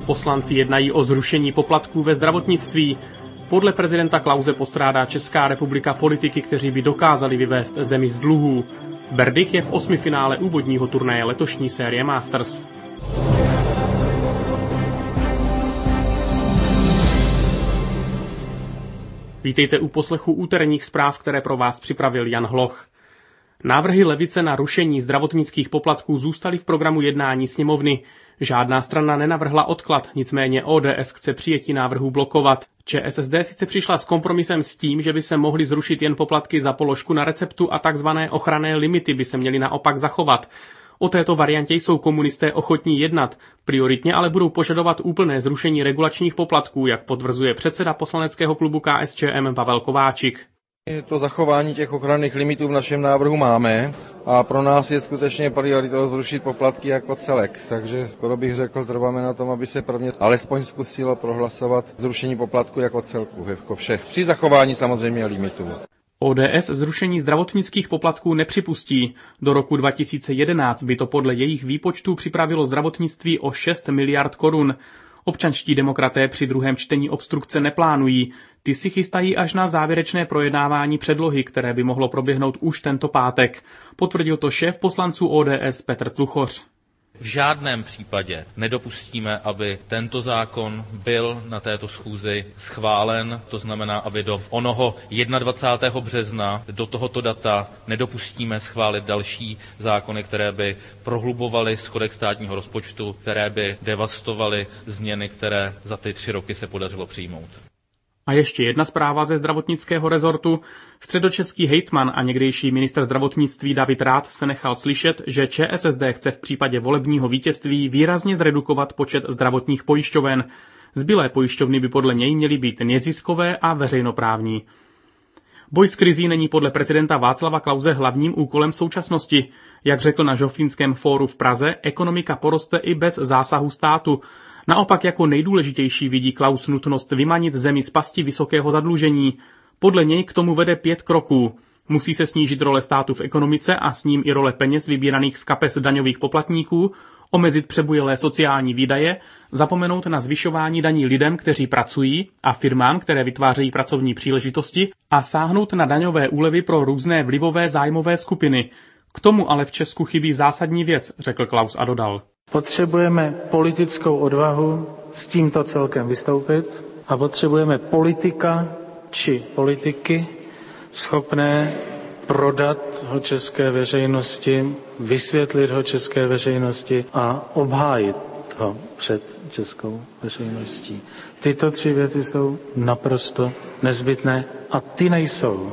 Poslanci jednají o zrušení poplatků ve zdravotnictví. Podle prezidenta Klause postrádá Česká republika politiky, kteří by dokázali vyvést zemi z dluhů. Berdych je v 8. finále úvodního turnaje letošní série Masters. Vítejte u poslechu úterních zpráv, které pro vás připravil Jan Hloch. Návrhy levice na rušení zdravotnických poplatků zůstaly v programu jednání sněmovny. Žádná strana nenavrhla odklad, nicméně ODS chce přijetí návrhů blokovat. ČSSD sice přišla s kompromisem s tím, že by se mohly zrušit jen poplatky za položku na receptu a takzvané ochranné limity by se měly naopak zachovat. O této variantě jsou komunisté ochotní jednat, prioritně ale budou požadovat úplné zrušení regulačních poplatků, jak potvrzuje předseda poslaneckého klubu KSČM Pavel Kováčik. To zachování těch ochranných limitů v našem návrhu máme a pro nás je skutečně prioritou zrušit poplatky jako celek. Takže skoro bych řekl, trváme na tom, aby se prvně alespoň zkusilo prohlasovat zrušení poplatku jako celku, jako všech. Při zachování samozřejmě limitů. ODS zrušení zdravotnických poplatků nepřipustí. Do roku 2011 by to podle jejich výpočtů připravilo zdravotnictví o 6 miliard korun. Občanští demokraté při druhém čtení obstrukce neplánují. Ty si chystají až na závěrečné projednávání předlohy, které by mohlo proběhnout už tento pátek. Potvrdil to šéf poslanců ODS Petr Tluchoř. V žádném případě nedopustíme, aby tento zákon byl na této schůzi schválen, to znamená, aby do onoho 21. března, do tohoto data nedopustíme schválit další zákony, které by prohlubovaly schodek státního rozpočtu, které by devastovaly změny, které za ty 3 roky se podařilo přijmout. A ještě jedna zpráva ze zdravotnického rezortu. Středočeský hejtman a někdejší ministr zdravotnictví David Rath se nechal slyšet, že ČSSD chce v případě volebního vítězství výrazně zredukovat počet zdravotních pojišťoven. Zbylé pojišťovny by podle něj měly být neziskové a veřejnoprávní. Boj s krizí není podle prezidenta Václava Klause hlavním úkolem současnosti. Jak řekl na Žofínském fóru v Praze, ekonomika poroste i bez zásahu státu. Naopak jako nejdůležitější vidí Klaus nutnost vymanit zemi z pasti vysokého zadlužení. Podle něj k tomu vede 5 kroků. Musí se snížit role státu v ekonomice a s ním i role peněz vybíraných z kapes daňových poplatníků, omezit přebujelé sociální výdaje, zapomenout na zvyšování daní lidem, kteří pracují, a firmám, které vytvářejí pracovní příležitosti, a sáhnout na daňové úlevy pro různé vlivové zájmové skupiny. K tomu ale v Česku chybí zásadní věc, řekl Klaus a dodal. Potřebujeme politickou odvahu s tímto celkem vystoupit a potřebujeme politika či politiky schopné prodat ho české veřejnosti, vysvětlit ho české veřejnosti a obhájit ho před českou veřejností. Tyto 3 věci jsou naprosto nezbytné a ty nejsou.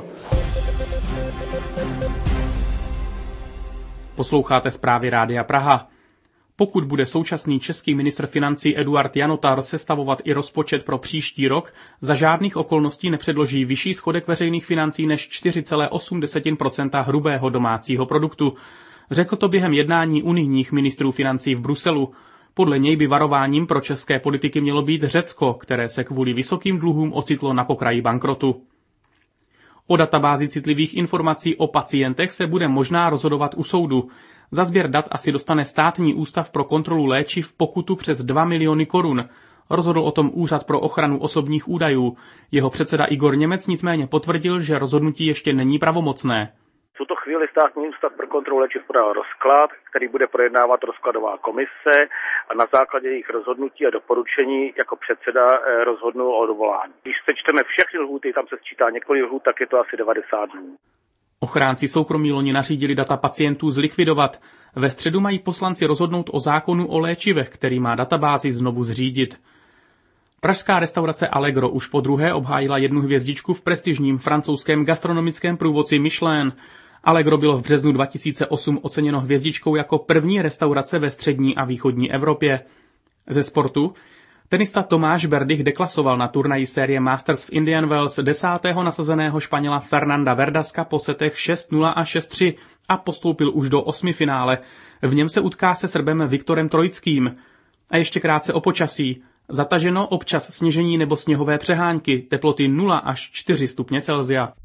Posloucháte zprávy Rádia Praha. Pokud bude současný český ministr financí Eduard Janotar sestavovat i rozpočet pro příští rok, za žádných okolností nepředloží vyšší schodek veřejných financí než 4,8% hrubého domácího produktu. Řekl to během jednání unijních ministrů financí v Bruselu. Podle něj by varováním pro české politiky mělo být Řecko, které se kvůli vysokým dluhům ocitlo na pokraji bankrotu. O databázi citlivých informací o pacientech se bude možná rozhodovat u soudu. Za sběr dat asi dostane Státní ústav pro kontrolu léčiv pokutu přes 2 miliony korun. Rozhodl o tom Úřad pro ochranu osobních údajů. Jeho předseda Igor Němec nicméně potvrdil, že rozhodnutí ještě není pravomocné. V tuto chvíli Státní ústav pro kontrolu léčiv podal rozklad, který bude projednávat rozkladová komise a na základě jejich rozhodnutí a doporučení jako předseda rozhodnul o odvolání. Když sečteme všechny lhůty, tam se sčítá několik lhůt, tak je to asi 90 dnů. Ochránci soukromí loni nařídili data pacientů zlikvidovat. Ve středu mají poslanci rozhodnout o zákonu o léčivech, který má databázi znovu zřídit. Pražská restaurace Allegro už po druhé obhájila 1 hvězdičku v prestižním francouzském gastronomickém průvodci Michelin. Allegro bylo v březnu 2008 oceněno hvězdičkou jako první restaurace ve střední a východní Evropě. Ze sportu tenista Tomáš Berdych deklasoval na turnaji série Masters v Indian Wells 10. nasazeného Španěla Fernanda Verdaska po setech 6-0 a 6-3 a postoupil už do 8. finále. V něm se utká se Srbem Viktorem Trojickým. A ještě krátce o počasí. Zataženo, občas sněžení nebo sněhové přehánky, teploty 0 až 4 stupně Celsia.